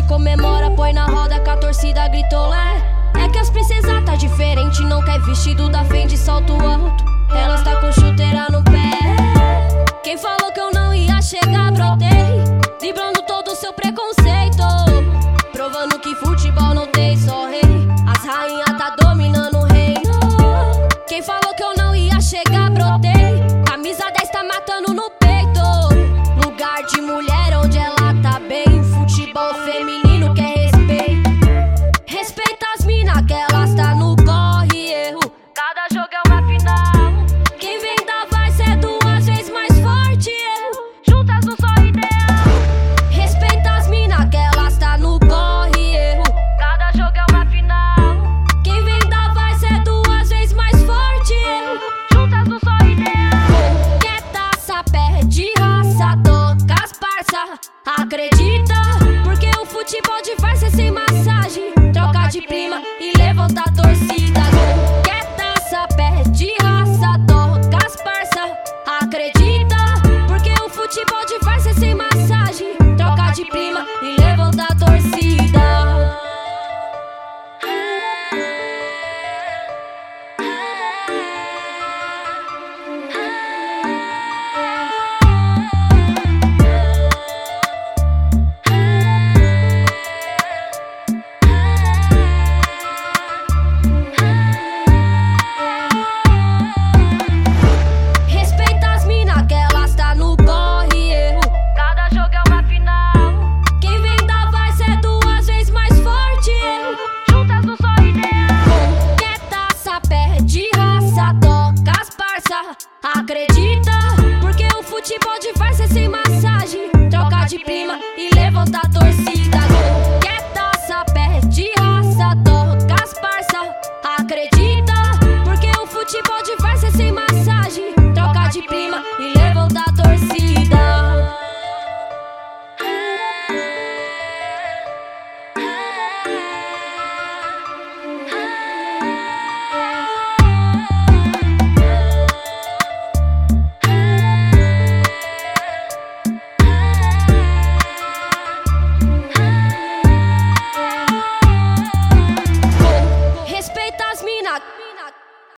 comemora, põe na roda que a torcida gritou lé. É que as princesas tá diferente, não quer vestido da Fendi salto alto. Elas tá com chuteira no pé. Quem falou que eu não ia chegar, brotei, librando todo o seu preconceito, provando que futebol não tem só rei. As rainhas tá dominando o reino. Quem falou que eu não ia chegar, brotei, camisa 10 tá matando no peito. Lugar de mulher onde ela tá bem, futebol feminino quer respeito. Respeita as mina que elas tá no corre e erro, cada jogo é uma final. Quem vem da vai ser duas vezes mais forte, erro, juntas não só ideal. Respeita as mina que elas tá no corre e erro, cada jogo é uma final. Quem vem da vai ser duas vezes mais forte, erro, juntas não só ideal. Quer taça, perde raça, toca as parça, acredita, porque o futebol de várzea é sem massagem, troca de prima e levanta a torcida. Quer taça, perde raça, toca as parça, acredita, porque o futebol de várzea é sem massagem, troca de prima e levanta a torcida. Respeita as mina que elas tá no corre e erro, cada jogo é uma final. Quem vem da vai ser duas vezes mais forte, erro, juntas não só ideal. Quer taça, perde raça, toca as parça, acredita, porque o futebol de várzea é sem massagem, troca de prima e levanta a torcida.